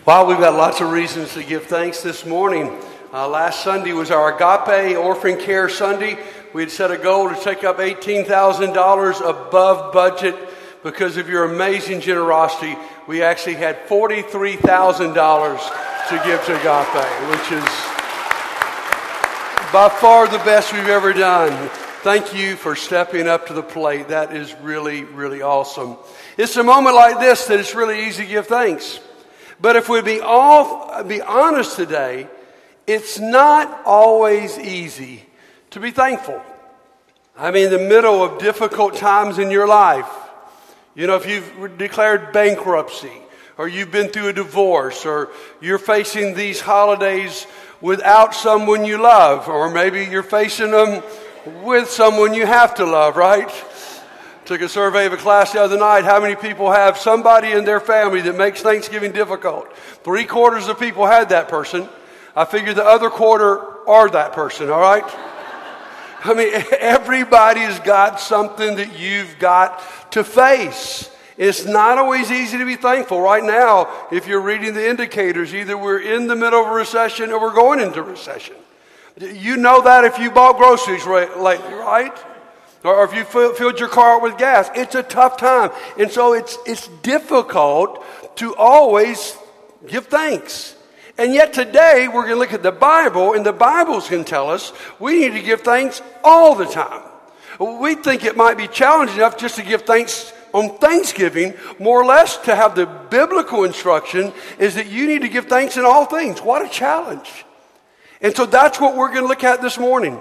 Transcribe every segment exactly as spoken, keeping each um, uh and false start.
Well, we've got lots of reasons to give thanks this morning. Uh, last Sunday was our Agape Orphan Care Sunday. We had set a goal to take up eighteen thousand dollars above budget. Because of your amazing generosity, we actually had forty-three thousand dollars to give to Agape, which is by far the best we've ever done. Thank you for stepping up to the plate. That is really, really awesome. It's a moment like this that it's really easy to give thanks. But if we be all be honest today, it's not always easy to be thankful. I mean, in the middle of difficult times in your life, you know, if you've declared bankruptcy, or you've been through a divorce, or you're facing these holidays without someone you love, or maybe you're facing them with someone you have to love, right? Took a survey of a class the other night. How many people have somebody in their family that makes Thanksgiving difficult? Three quarters of people had that person. I figure the other quarter are that person, all right? I mean, everybody's got something that you've got to face. It's not always easy to be thankful. Right now, if you're reading the indicators, either we're in the middle of a recession or we're going into recession. You know that if you bought groceries lately, right? Or if you filled your car up with gas. It's a tough time. And so it's it's difficult to always give thanks. And yet today, we're going to look at the Bible, and the Bible's going to tell us we need to give thanks all the time. We think it might be challenging enough just to give thanks on Thanksgiving, more or less to have the biblical instruction is that you need to give thanks in all things. What a challenge. And so that's what we're going to look at this morning.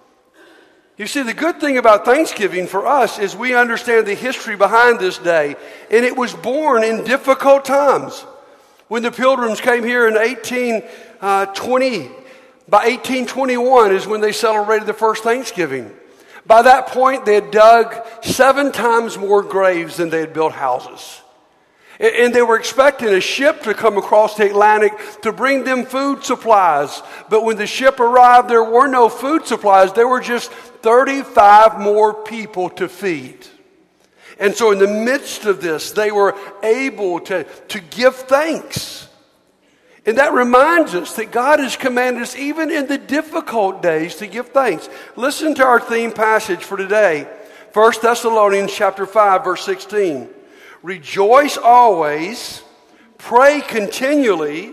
You see, the good thing about Thanksgiving for us is we understand the history behind this day. And it was born in difficult times. When the Pilgrims came here in eighteen twenty, by eighteen twenty-one is when they celebrated the first Thanksgiving. By that point, they had dug seven times more graves than they had built houses. And they were expecting a ship to come across the Atlantic to bring them food supplies. But when the ship arrived, there were no food supplies. There were just thirty-five more people to feed. And so in the midst of this, they were able to, to give thanks. And that reminds us that God has commanded us, even in the difficult days, to give thanks. Listen to our theme passage for today. First Thessalonians chapter five, verse sixteen. Rejoice always, pray continually,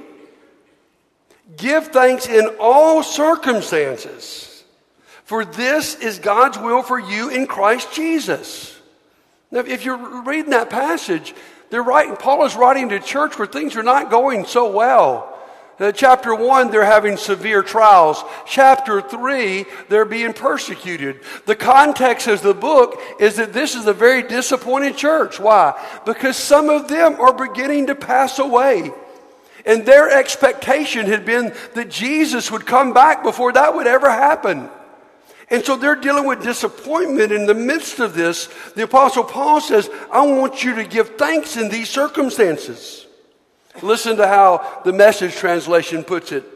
give thanks in all circumstances, for this is God's will for you in Christ Jesus. Now, if you're reading that passage, they're writing, Paul is writing to a church where things are not going so well. Uh, chapter one, they're having severe trials. Chapter three, they're being persecuted. The context of the book is that this is a very disappointed church. Why? Because some of them are beginning to pass away. And their expectation had been that Jesus would come back before that would ever happen. And so they're dealing with disappointment. In the midst of this, the Apostle Paul says, I want you to give thanks in these circumstances. Listen to how the Message translation puts it.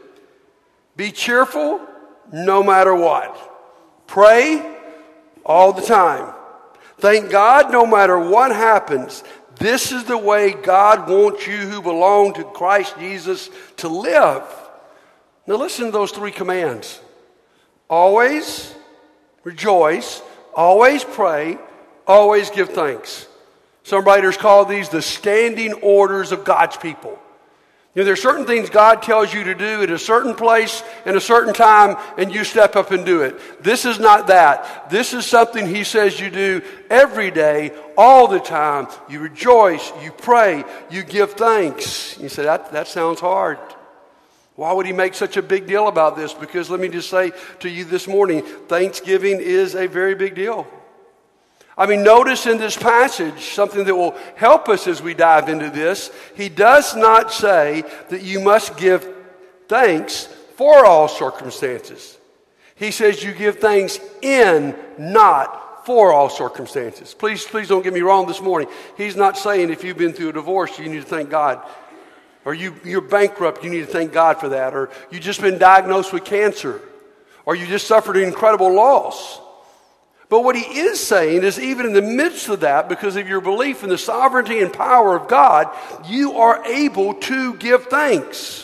Be cheerful no matter what. Pray all the time. Thank God no matter what happens. This is the way God wants you who belong to Christ Jesus to live. Now listen to those three commands. Always rejoice, always pray, always give thanks. Some writers call these the standing orders of God's people. You know, there are certain things God tells you to do at a certain place and a certain time, and you step up and do it. This is not that. This is something He says you do every day, all the time. You rejoice, you pray, you give thanks. You say, that, that sounds hard. Why would He make such a big deal about this? Because let me just say to you this morning, Thanksgiving is a very big deal. I mean, notice in this passage, something that will help us as we dive into this, he does not say that you must give thanks for all circumstances. He says you give thanks in, not for all circumstances. Please, please don't get me wrong this morning. He's not saying if you've been through a divorce, you need to thank God. Or you, you're bankrupt, you need to thank God for that. Or you've just been diagnosed with cancer. Or you just suffered an incredible loss. But what he is saying is even in the midst of that, because of your belief in the sovereignty and power of God, you are able to give thanks.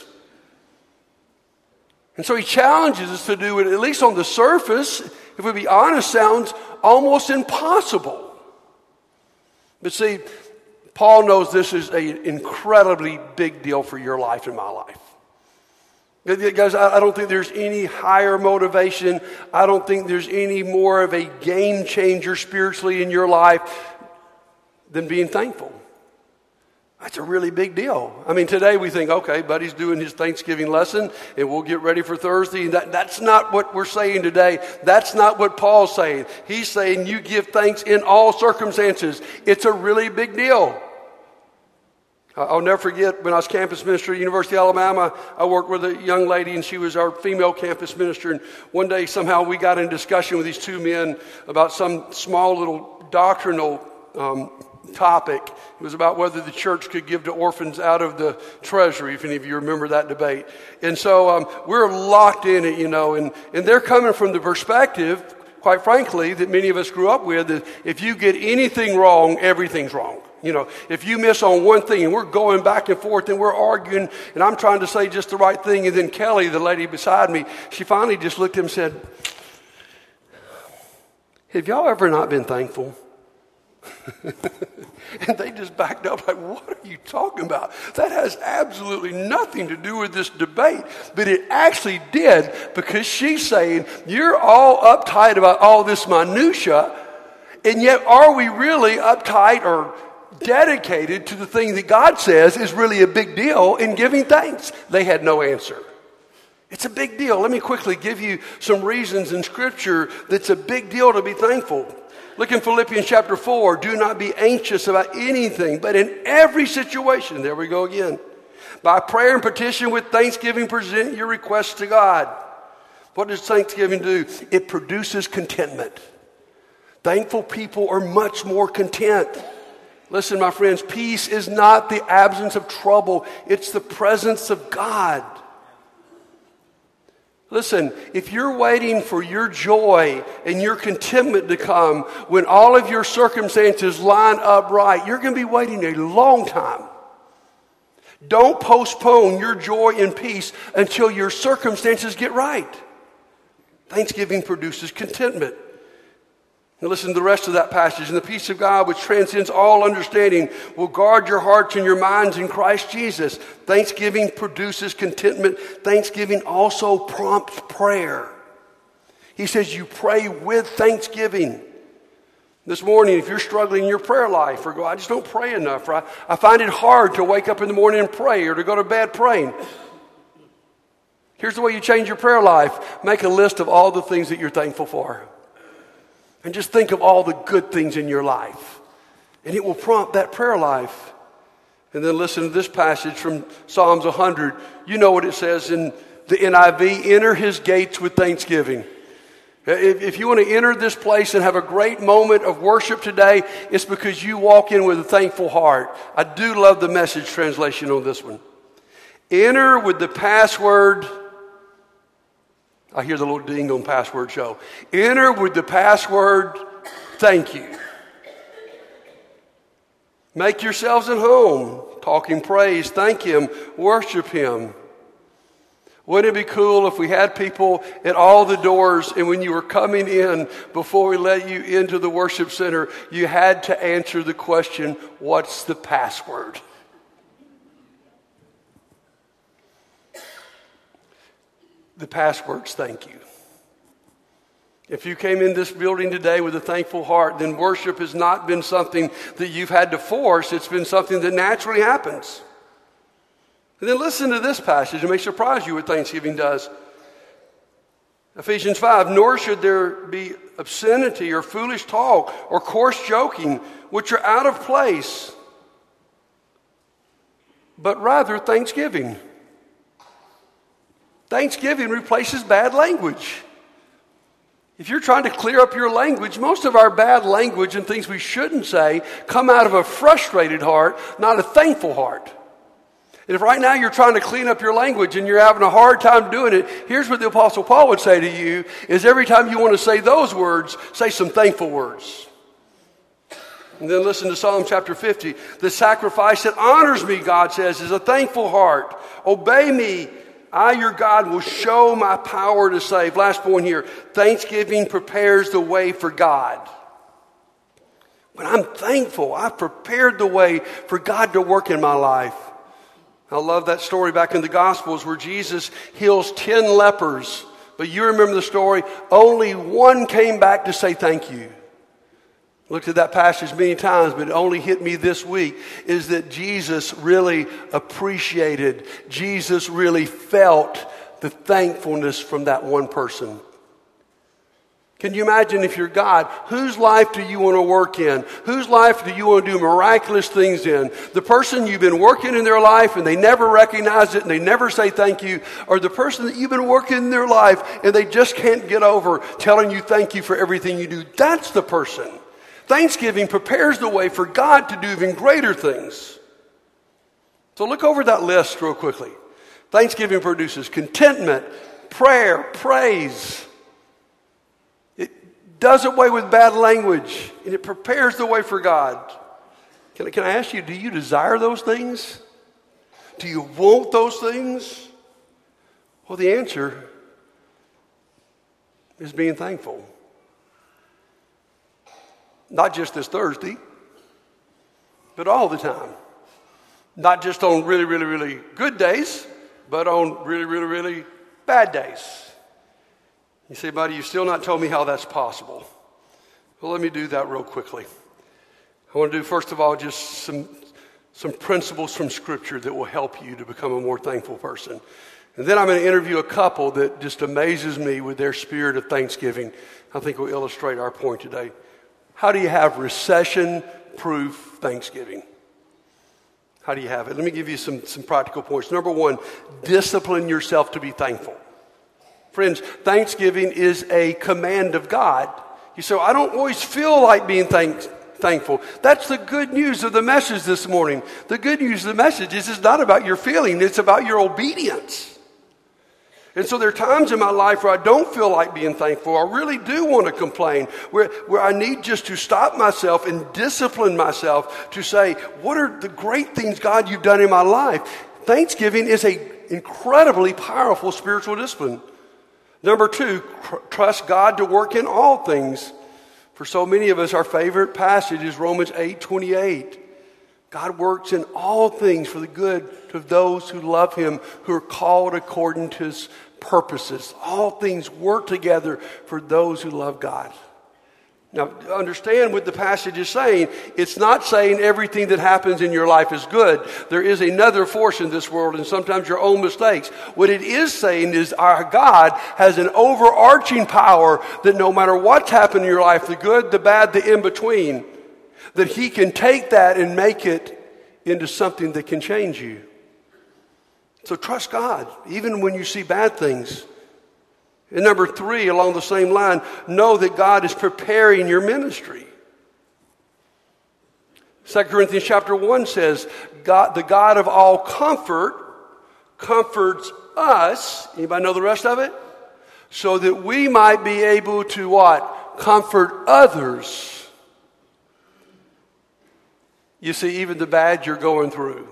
And so he challenges us to do it, at least on the surface, if we be honest, sounds almost impossible. But see, Paul knows this is an incredibly big deal for your life and my life. Guys, I don't think there's any higher motivation. I don't think there's any more of a game changer spiritually in your life than being thankful. That's a really big deal. I mean, today we think, okay, Buddy's doing his Thanksgiving lesson, and we'll get ready for Thursday. That, that's not what we're saying today. That's not what Paul's saying. He's saying you give thanks in all circumstances. It's a really big deal. I'll never forget when I was campus minister at University of Alabama, I worked with a young lady, and she was our female campus minister. And one day, somehow, we got in discussion with these two men about some small little doctrinal um, topic. It was about whether the church could give to orphans out of the treasury, if any of you remember that debate. And so um, we're locked in it, you know, and, and they're coming from the perspective, quite frankly, that many of us grew up with, that if you get anything wrong, everything's wrong. You know, if you miss on one thing and we're going back and forth and we're arguing and I'm trying to say just the right thing, and then Kelly, the lady beside me, she finally just looked at him and said, have y'all ever not been thankful? And they just backed up like, what are you talking about? That has absolutely nothing to do with this debate. But it actually did, because she's saying, you're all uptight about all this minutia, and yet are we really uptight or dedicated to the thing that God says is really a big deal in giving thanks? They had no answer. It's a big deal. Let me quickly give you some reasons in Scripture that's a big deal to be thankful. Look in Philippians chapter four. Do not be anxious about anything, but in every situation, there we go again, by prayer and petition with thanksgiving, present your requests to God. What does thanksgiving do? It produces contentment. Thankful people are much more content. Listen, my friends, peace is not the absence of trouble. It's the presence of God. Listen, if you're waiting for your joy and your contentment to come when all of your circumstances line up right, you're going to be waiting a long time. Don't postpone your joy and peace until your circumstances get right. Thanksgiving produces contentment. Now listen to the rest of that passage. And the peace of God, which transcends all understanding, will guard your hearts and your minds in Christ Jesus. Thanksgiving produces contentment. Thanksgiving also prompts prayer. He says you pray with thanksgiving. This morning, if you're struggling in your prayer life, or go, I just don't pray enough, or I, I find it hard to wake up in the morning and pray, or to go to bed praying. Here's the way you change your prayer life. Make a list of all the things that you're thankful for. And just think of all the good things in your life. And it will prompt that prayer life. And then listen to this passage from Psalms one hundred. You know what it says in the N I V. Enter his gates with thanksgiving. If, if you want to enter this place and have a great moment of worship today, it's because you walk in with a thankful heart. I do love the Message translation on this one. Enter with the password... I hear the little ding on password show. Enter with the password, thank you. Make yourselves at home. Talking praise, thank him, worship him. Wouldn't it be cool if we had people at all the doors, and when you were coming in, before we let you into the worship center, you had to answer the question, what's the password? The password's thank you. If you came in this building today with a thankful heart, then worship has not been something that you've had to force. It's been something that naturally happens. And then listen to this passage. It may surprise you what Thanksgiving does. Ephesians five, nor should there be obscenity or foolish talk or coarse joking, which are out of place, but rather thanksgiving. Thanksgiving replaces bad language. If you're trying to clear up your language, most of our bad language and things we shouldn't say come out of a frustrated heart, not a thankful heart. And if right now you're trying to clean up your language and you're having a hard time doing it, here's what the Apostle Paul would say to you, is every time you want to say those words, say some thankful words. And then listen to Psalm chapter fifty. The sacrifice that honors me, God says, is a thankful heart. Obey me. I, your God, will show my power to save. Last point here. Thanksgiving prepares the way for God. When I'm thankful, I've prepared the way for God to work in my life. I love that story back in the Gospels where Jesus heals ten lepers. But you remember the story. Only one came back to say thank you. Looked at that passage many times, but it only hit me this week, is that Jesus really appreciated, Jesus really felt the thankfulness from that one person. Can you imagine if you're God, whose life do you want to work in? Whose life do you want to do miraculous things in? The person you've been working in their life and they never recognize it and they never say thank you, or the person that you've been working in their life and they just can't get over telling you thank you for everything you do? That's the person. Thanksgiving prepares the way for God to do even greater things. So look over that list real quickly. Thanksgiving produces contentment, prayer, praise. Does away with bad language, and it prepares the way for God. Can I, can I ask you, do you desire those things? Do you want those things? Well, the answer is being thankful. Not just this Thursday, but all the time. Not just on really, really, really good days, but on really, really, really bad days. You say, buddy, you've still not told me how that's possible. Well, let me do that real quickly. I want to do, first of all, just some, some principles from Scripture that will help you to become a more thankful person. And then I'm going to interview a couple that just amazes me with their spirit of thanksgiving. I think will illustrate our point today. How do you have recession-proof Thanksgiving? How do you have it? Let me give you some, some practical points. Number one, discipline yourself to be thankful. Friends, Thanksgiving is a command of God. You say, I don't always feel like being thank- thankful. That's the good news of the message this morning. The good news of the message is it's not about your feeling, it's about your obedience. And so there are times in my life where I don't feel like being thankful. I really do want to complain, where, where I need just to stop myself and discipline myself to say, what are the great things, God, you've done in my life? Thanksgiving is an incredibly powerful spiritual discipline. Number two, tr- trust God to work in all things. For so many of us, our favorite passage is Romans eight twenty-eight. God works in all things for the good of those who love Him, who are called according to His purposes. All things work together for those who love God. Now, understand what the passage is saying. It's not saying everything that happens in your life is good. There is another force in this world, and sometimes your own mistakes. What it is saying is our God has an overarching power that no matter what's happened in your life, the good, the bad, the in-between, that He can take that and make it into something that can change you. So trust God, even when you see bad things. And number three, along the same line, know that God is preparing your ministry. Second Corinthians chapter one says, God, the God of all comfort comforts us. Anybody know the rest of it? So that we might be able to what? Comfort others. You see, even the bad you're going through,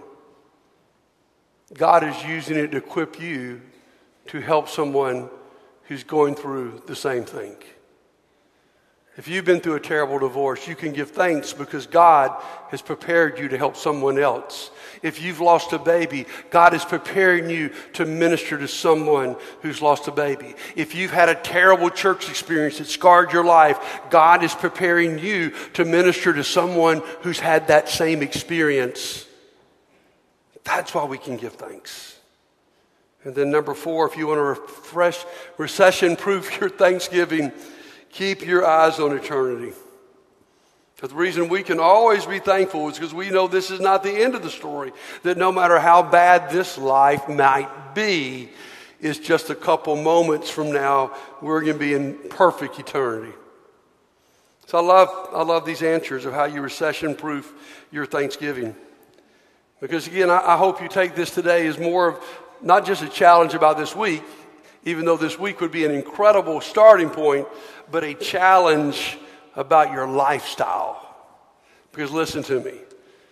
God is using it to equip you to help someone who's going through the same thing. If you've been through a terrible divorce, you can give thanks because God has prepared you to help someone else. If you've lost a baby, God is preparing you to minister to someone who's lost a baby. If you've had a terrible church experience that scarred your life, God is preparing you to minister to someone who's had that same experience. That's why we can give thanks. And then number four, if you want to refresh, recession-proof your Thanksgiving, keep your eyes on eternity. But the reason we can always be thankful is because we know this is not the end of the story. That no matter how bad this life might be, it's just a couple moments from now, we're going to be in perfect eternity. So I love, I love these answers of how you recession-proof your Thanksgiving. Because again, I, I hope you take this today as more of not just a challenge about this week, even though this week would be an incredible starting point, but a challenge about your lifestyle. Because listen to me,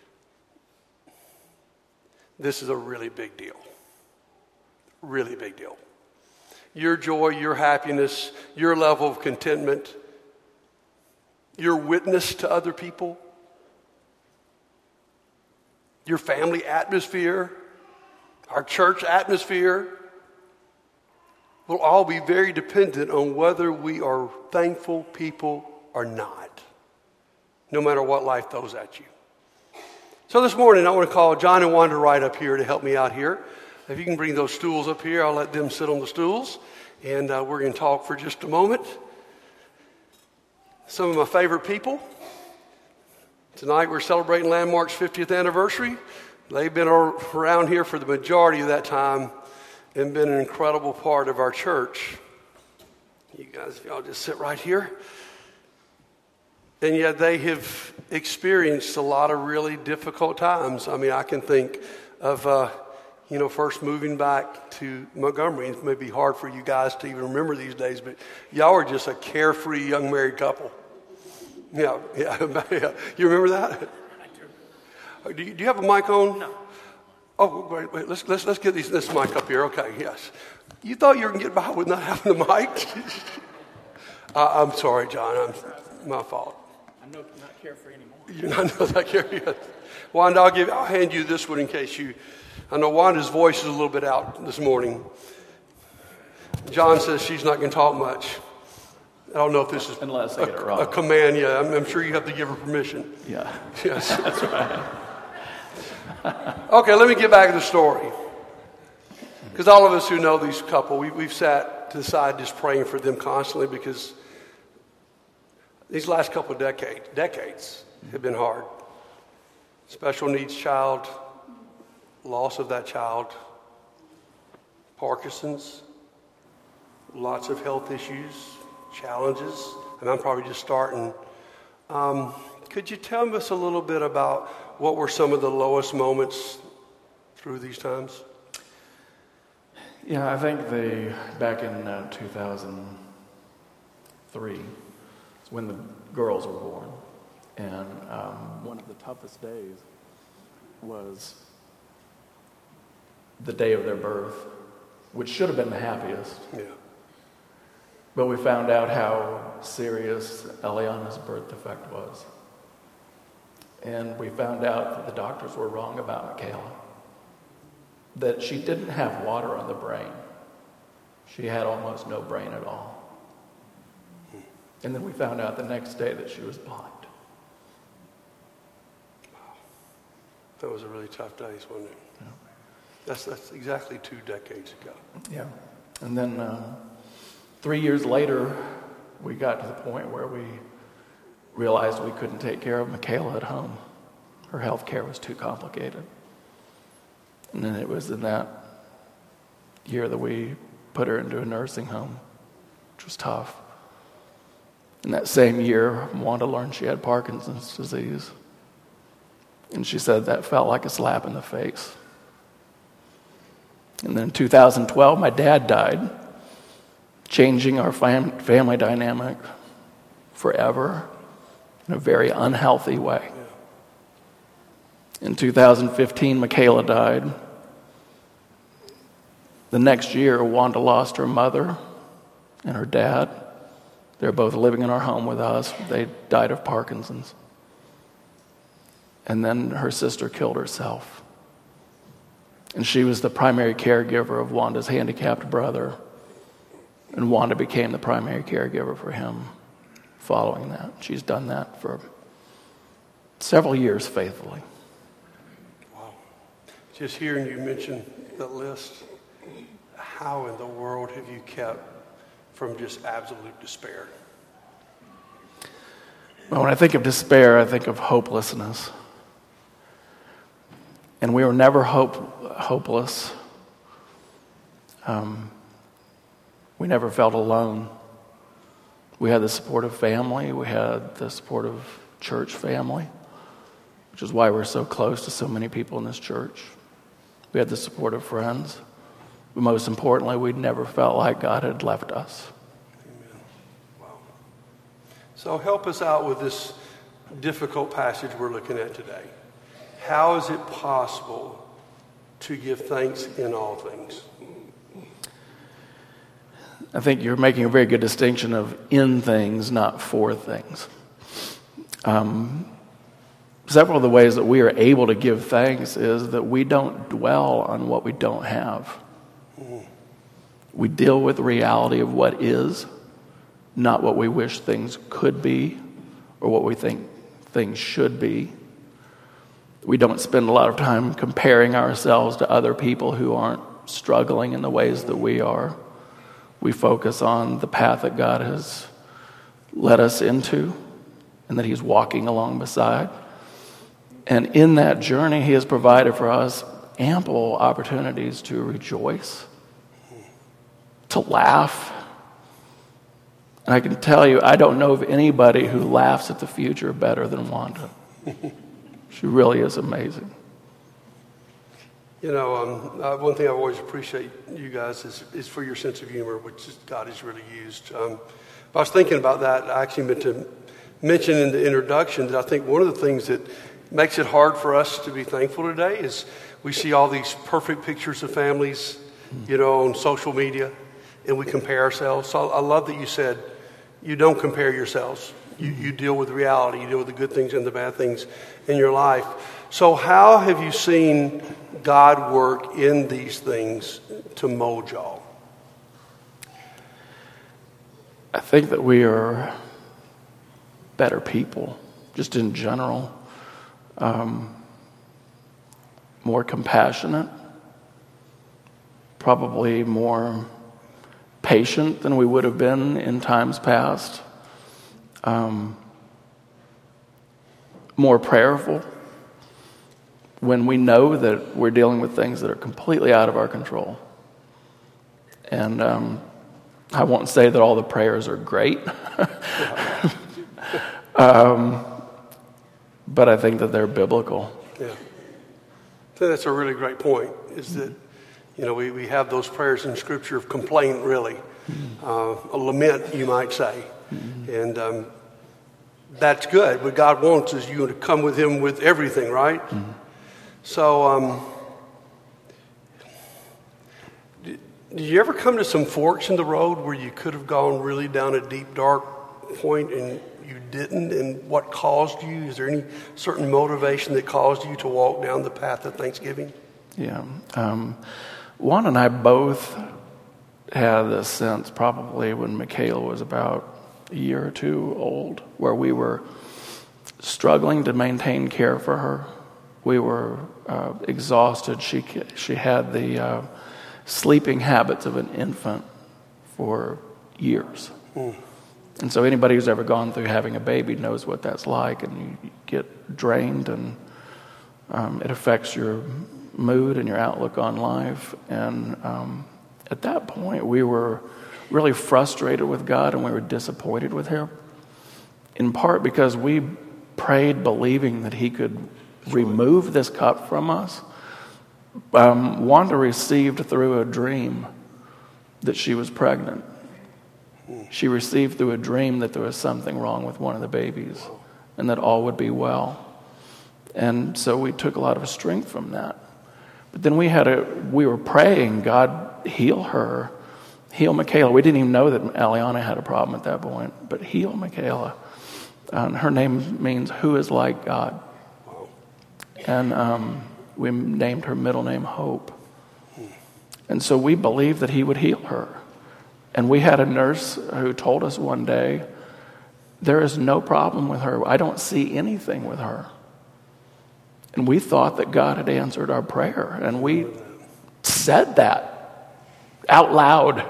this is a really big deal. Really big deal. Your joy, your happiness, your level of contentment, your witness to other people, your family atmosphere, our church atmosphere will all be very dependent on whether we are thankful people or not, no matter what life throws at you. So this morning, I want to call John and Wanda Wright up here to help me out here. If you can bring those stools up here, I'll let them sit on the stools, and uh, we're going to talk for just a moment. Some of my favorite people. Tonight we're celebrating Landmark's fiftieth anniversary. They've been around here for the majority of that time and been an incredible part of our church. You guys, if y'all just sit right here. And yet they have experienced a lot of really difficult times. I mean, I can think of, uh, you know, first moving back to Montgomery. It may be hard for you guys to even remember these days, but y'all were just a carefree young married couple. Yeah, yeah, yeah. You remember that? I do. Do you, do you have a mic on? No. Oh, wait, wait. Let's let's let's get these, this mic up here. Okay, yes. You thought you were gonna get by with not having the mic? uh, I'm sorry, John. I'm my fault. I'm not carefree anymore. You're not, not that carefree. Wanda, I'll give. I'll hand you this one in case you. I know Wanda's voice is a little bit out this morning. John says she's not going to talk much. I don't know if this is Unless I a, get it wrong. a command. Yeah, I'm, I'm sure you have to give her permission. Yeah. Yes. That's right. Okay, let me get back to the story. Because all of us who know these couple, we, we've sat to the side just praying for them constantly because these last couple of decades, decades have been hard. Special needs child, loss of that child, Parkinson's, lots of health issues, challenges, and I'm probably just starting. Um, could you tell us a little bit about what were some of the lowest moments through these times? Yeah, I think the back in uh, two thousand three is when the girls were born, and um, one of the toughest days was the day of their birth, which should have been the happiest. Yeah. But we found out how serious Eliana's birth defect was. And we found out that the doctors were wrong about Michaela. That she didn't have water on the brain. She had almost no brain at all. And then we found out the next day that she was blind. Wow. That was a really tough day, wasn't it? Yeah. That's, that's exactly two decades ago. Yeah. And then uh, three years later, we got to the point where we realized we couldn't take care of Michaela at home. Her health care was too complicated. And then it was in that year that we put her into a nursing home, which was tough. In that same year, Wanda learned she had Parkinson's disease. And she said that felt like a slap in the face. And then in two thousand twelve, my dad died, changing our fam- family dynamic forever in a very unhealthy way. In two thousand fifteen, Michaela died. The next year, Wanda lost her mother and her dad. They're both living in our home with us. They died of Parkinson's. And then her sister killed herself. And she was the primary caregiver of Wanda's handicapped brother. And Wanda became the primary caregiver for him following that. She's done that for several years faithfully. Wow. Just hearing you mention that list, how in the world have you kept from just absolute despair? Well, when I think of despair, I think of hopelessness. And we were never hope, hopeless. Um, we never felt alone. We had the support of family. We had the support of church family. which is why we're so close to so many people in this church. We had the support of friends. But most importantly, we'd never felt like God had left us. Amen. Wow. So help us out with this difficult passage we're looking at today. How is it possible to give thanks in all things? I think you're making a very good distinction of in things, not for things. Um, several of the ways that we are able to give thanks is that we don't dwell on what we don't have. We deal with the reality of what is, not what we wish things could be or what we think things should be. We don't spend a lot of time comparing ourselves to other people who aren't struggling in the ways that we are. We focus on the path that God has led us into and that He's walking along beside. And in that journey, He has provided for us ample opportunities to rejoice, to laugh. And I can tell you, I don't know of anybody who laughs at the future better than Wanda. She really is amazing. You know, um, uh, one thing I always appreciate you guys is, is for your sense of humor, which is, God has really used. Um, I was thinking about that. I actually meant to mention in the introduction that I think one of the things that makes it hard for us to be thankful today is we see all these perfect pictures of families, you know, on social media, and we compare ourselves. So I love that you said you don't compare yourselves. You, you deal with reality. You deal with the good things and the bad things in your life. So how have you seen God work in these things to mold y'all? I think that we are better people, just in general. Um, more compassionate, probably more patient than we would have been in times past. Um, more prayerful when we know that we're dealing with things that are completely out of our control. And um, I won't say that all the prayers are great, um, but I think that they're biblical. Yeah. I think that's a really great point, is that, you know, we, we have those prayers in Scripture of complaint, really, mm-hmm. uh, a lament, you might say. Mm-hmm. And um, that's good. What God wants is you to come with Him with everything, right? Mm-hmm. So, um, did, did you ever come to some forks in the road where you could have gone really down a deep, dark point and you didn't? And what caused you? Is there any certain motivation that caused you to walk down the path of Thanksgiving? Yeah. Um, Juan and I both had this sense, probably when Michaela was about a year or two old, where we were struggling to maintain care for her. We were uh, exhausted. She she had the uh, sleeping habits of an infant for years. Mm. And so anybody who's ever gone through having a baby knows what that's like, and you get drained, and um, it affects your mood and your outlook on life. And um, at that point, we were really frustrated with God, and we were disappointed with Him, in part because we prayed believing that He could remove this cup from us. Um, Wanda received through a dream that she was pregnant. She received through a dream that there was something wrong with one of the babies and that all would be well. And so we took a lot of strength from that. But then we had a, we were praying, God, heal her, heal Michaela. We didn't even know that Aliana had a problem at that point, but heal Michaela. Um, her name means who is like God. And um, we named her middle name Hope. And so we believed that He would heal her. And we had a nurse who told us one day, there is no problem with her. I don't see anything with her. And we thought that God had answered our prayer. And we said that out loud.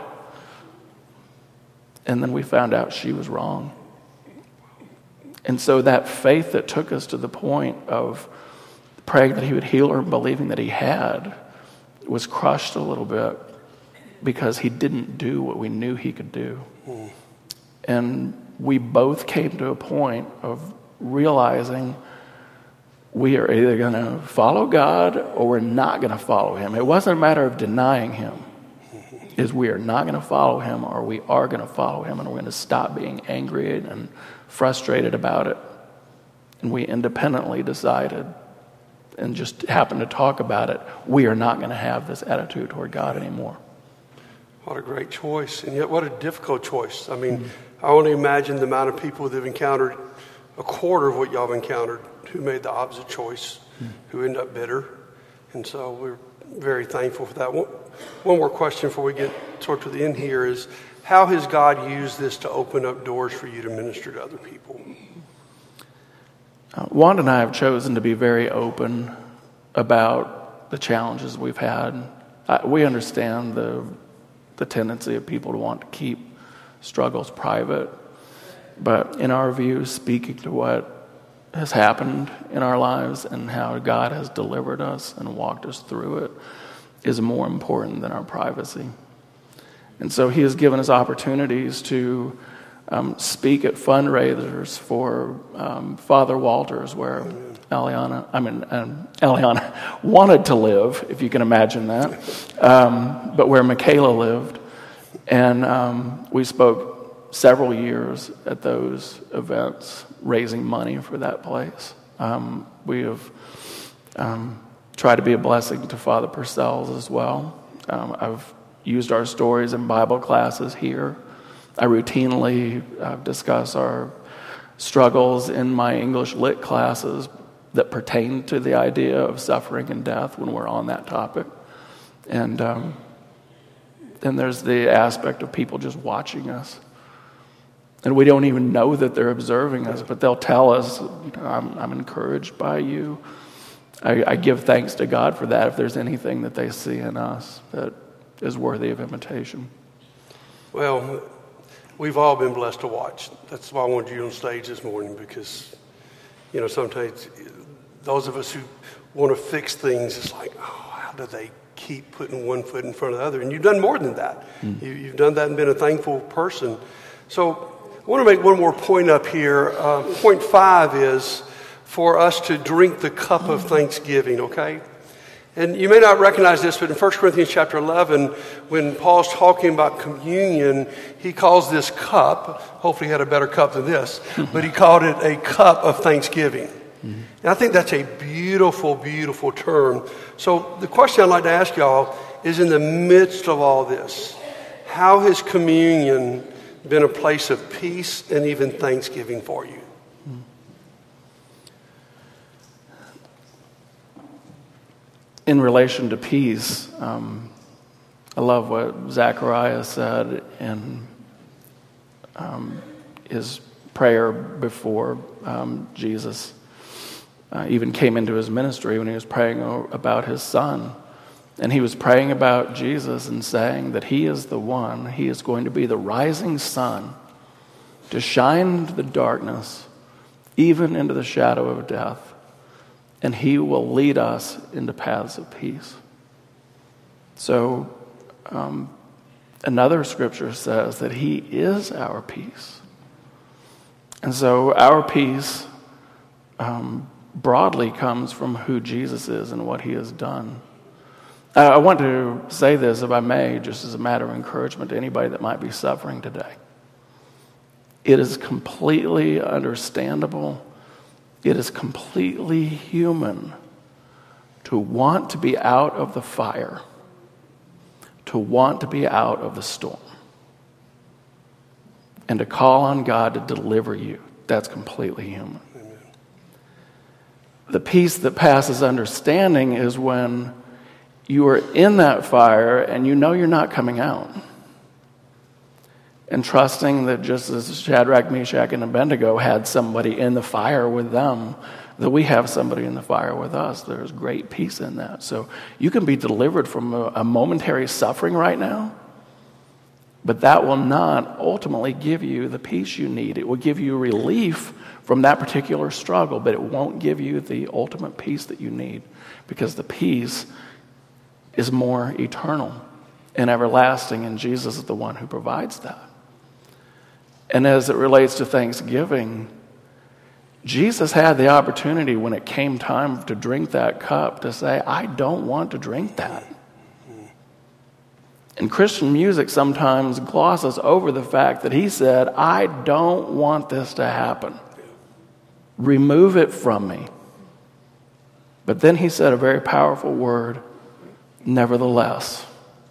And then we found out she was wrong. And so that faith that took us to the point of praying that He would heal her, believing that He had, was crushed a little bit because He didn't do what we knew He could do. Mm. And we both came to a point of realizing we are either going to follow God or we're not going to follow him. It wasn't a matter of denying him. Is we are not going to follow him or we are going to follow him, and we're going to stop being angry and frustrated about it. And we independently decided and just happened to talk about it. We are not going to have this attitude toward God anymore. What a great choice, and yet what a difficult choice. I mean, mm-hmm. I only imagine the amount of people that have encountered a quarter of what y'all have encountered who made the opposite choice, mm-hmm. who end up bitter. And so we're very thankful for that. One, one more question before we get sort of to the end here is, how has God used this to open up doors for you to minister to other people? Uh, Wanda and I have chosen to be very open about the challenges we've had. Uh, we understand the the tendency of people to want to keep struggles private, but in our view, speaking to what has happened in our lives and how God has delivered us and walked us through it is more important than our privacy. And so he has given us opportunities to um, speak at fundraisers for um, Father Walters, where Aliana, I mean, um, Aliana wanted to live, if you can imagine that, um, but where Michaela lived. And um, we spoke several years at those events, raising money for that place. Um, we have um, tried to be a blessing to Father Purcell's as well. Um, I've used our stories in Bible classes here. I routinely uh, discuss our struggles in my English lit classes that pertain to the idea of suffering and death when we're on that topic. And um, then there's the aspect of people just watching us. And we don't even know that they're observing us, but they'll tell us, I'm, I'm encouraged by you. I, I give thanks to God for that if there's anything that they see in us that is worthy of imitation. Well, we've all been blessed to watch. That's why I wanted you on stage this morning, because, you know, sometimes those of us who want to fix things, it's like, oh, how do they keep putting one foot in front of the other? And you've done more than that. Mm. You, you've done that and been a thankful person. So I want to make one more point up here. Uh, point five is for us to drink the cup of thanksgiving, okay? And you may not recognize this, but in First Corinthians chapter eleven, when Paul's talking about communion, he calls this cup, hopefully he had a better cup than this, but he called it a cup of thanksgiving. Mm-hmm. And I think that's a beautiful, beautiful term. So the question I'd like to ask y'all is, in the midst of all this, how has communion been a place of peace and even thanksgiving for you? In relation to peace, um, I love what Zechariah said in um, his prayer before um, Jesus uh, even came into his ministry, when he was praying about his son. And he was praying about Jesus and saying that he is the one, he is going to be the rising sun to shine into the darkness, even into the shadow of death. And he will lead us into paths of peace. So um, another scripture says that he is our peace. And so our peace um, broadly comes from who Jesus is and what he has done. Uh, I want to say this, if I may, just as a matter of encouragement to anybody that might be suffering today. It is completely understandable. It is completely human to want to be out of the fire, to want to be out of the storm, and to call on God to deliver you. That's completely human. Amen. The peace that passes understanding is when you are in that fire and you know you're not coming out. And trusting that just as Shadrach, Meshach, and Abednego had somebody in the fire with them, that we have somebody in the fire with us. There's great peace in that. So you can be delivered from a, a momentary suffering right now, but that will not ultimately give you the peace you need. It will give you relief from that particular struggle, but it won't give you the ultimate peace that you need, because the peace is more eternal and everlasting, and Jesus is the one who provides that. And as it relates to Thanksgiving, Jesus had the opportunity when it came time to drink that cup to say, I don't want to drink that. And Christian music sometimes glosses over the fact that he said, I don't want this to happen. Remove it from me. But then he said a very powerful word, nevertheless.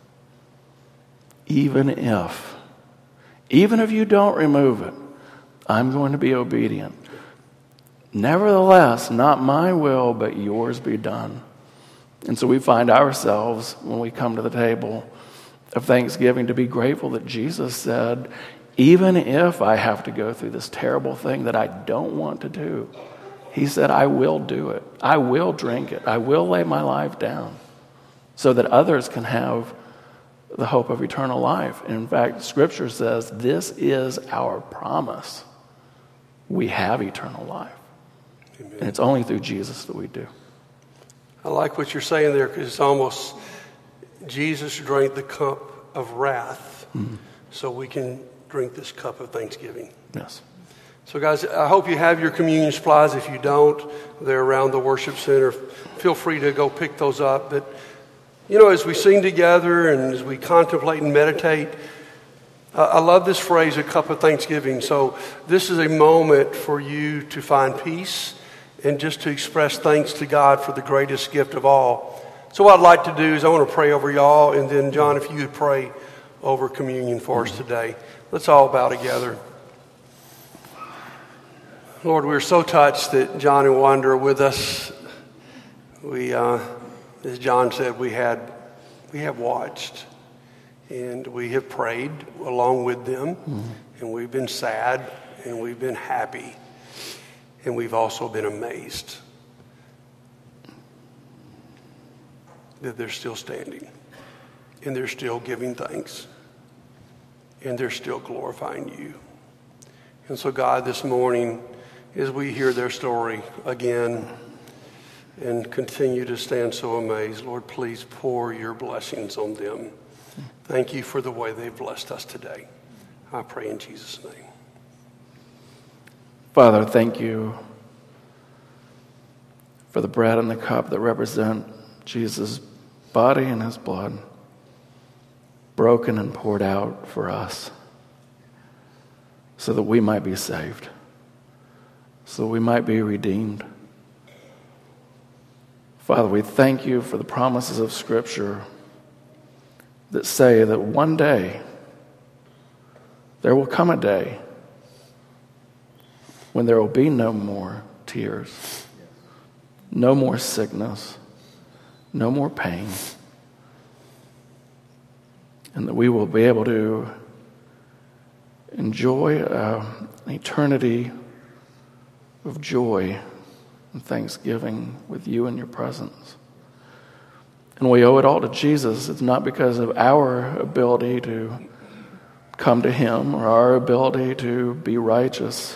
Even if, even if you don't remove it, I'm going to be obedient. Nevertheless, not my will, but yours be done. And so we find ourselves, when we come to the table of Thanksgiving, to be grateful that Jesus said, even if I have to go through this terrible thing that I don't want to do, he said, I will do it. I will drink it. I will lay my life down so that others can have the hope of eternal life. And in fact, Scripture says this is our promise. We have eternal life. Amen. And it's only through Jesus that we do. I like what you're saying there, because it's almost Jesus drank the cup of wrath, mm-hmm. so we can drink this cup of thanksgiving. Yes. So guys, I hope you have your communion supplies. If you don't, they're around the worship center. Feel free to go pick those up. But, you know, as we sing together and as we contemplate and meditate, uh, I love this phrase, a cup of thanksgiving. So this is a moment for you to find peace and just to express thanks to God for the greatest gift of all. So what I'd like to do is I want to pray over y'all, and then John, if you would pray over communion for us today. Let's all bow together. Lord, we're so touched that John and Wanda are with us. We, uh, as John said, we had, we have watched, and we have prayed along with them, mm-hmm. and we've been sad, and we've been happy, and we've also been amazed that they're still standing, and they're still giving thanks, and they're still glorifying you. And so, God, this morning, as we hear their story again and continue to stand so amazed, Lord, please pour your blessings on them. Thank you for the way they've blessed us today. I pray in Jesus' name. Father, thank you for the bread and the cup that represent Jesus' body and his blood, broken and poured out for us, so that we might be saved, so that we might be redeemed. Father, we thank you for the promises of Scripture that say that one day, there will come a day when there will be no more tears, no more sickness, no more pain, and that we will be able to enjoy uh, an eternity of joy and thanksgiving with you in your presence. And we owe it all to Jesus. It's not because of our ability to come to him or our ability to be righteous.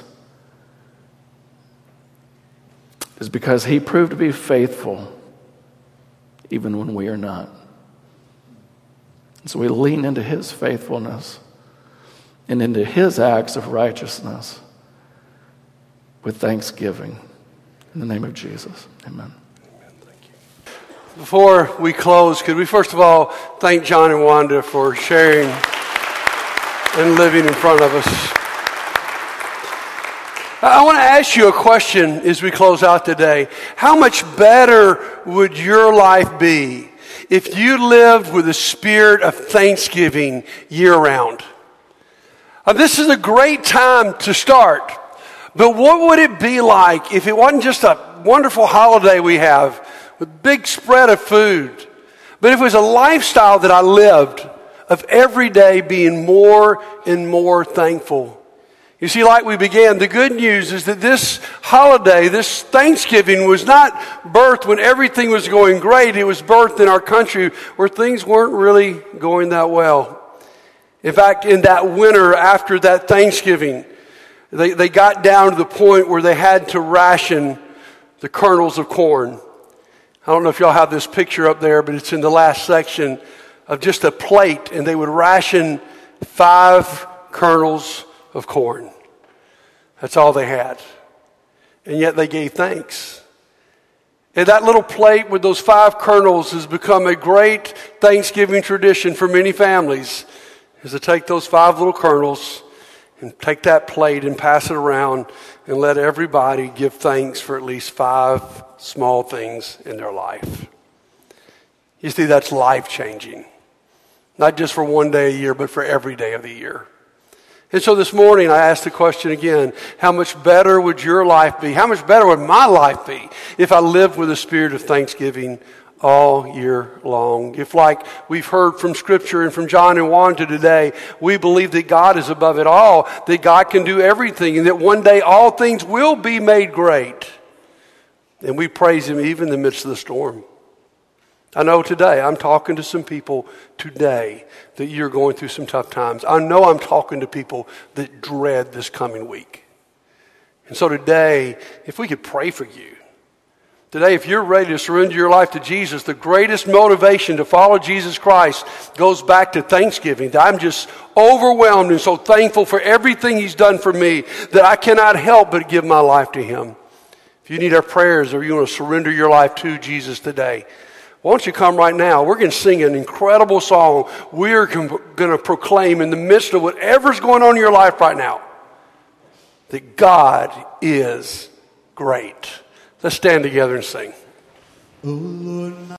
It's because he proved to be faithful even when we are not. And so we lean into his faithfulness and into his acts of righteousness with thanksgiving. In the name of Jesus, amen. Amen. Thank you. Before we close, could we first of all thank John and Wanda for sharing and living in front of us. I want to ask you a question as we close out today. How much better would your life be if you lived with a spirit of thanksgiving year-round? Uh, this is a great time to start. But what would it be like if it wasn't just a wonderful holiday we have with big spread of food, but if it was a lifestyle that I lived of every day being more and more thankful? You see, like we began, the good news is that this holiday, this Thanksgiving, was not birthed when everything was going great. It was birthed in our country where things weren't really going that well. In fact, in that winter after that Thanksgiving, they, they got down to the point where they had to ration the kernels of corn. I don't know if y'all have this picture up there, but it's in the last section of just a plate, and they would ration five kernels of corn. That's all they had. and yet they gave thanks. And that little plate with those five kernels has become a great Thanksgiving tradition for many families, is to take those five little kernels and take that plate and pass it around and let everybody give thanks for at least five small things in their life. You see, that's life-changing. Not just for one day a year, but for every day of the year. And so this morning I asked the question again, how much better would your life be? How much better would my life be if I lived with a spirit of thanksgiving all year long? If, like we've heard from Scripture and from John and Wanda today, we believe that God is above it all, that God can do everything, and that one day all things will be made great. And we praise Him even in the midst of the storm. I know today, I'm talking to some people today that you're going through some tough times. I know I'm talking to people that dread this coming week. And so today, if we could pray for you. Today, if you're ready to surrender your life to Jesus, the greatest motivation to follow Jesus Christ goes back to thanksgiving. That I'm just overwhelmed and so thankful for everything He's done for me that I cannot help but give my life to Him. If you need our prayers or you want to surrender your life to Jesus today, why don't you come right now? We're going to sing an incredible song. We're going to proclaim in the midst of whatever's going on in your life right now that God is great. Let's stand together and sing. Oh Lord.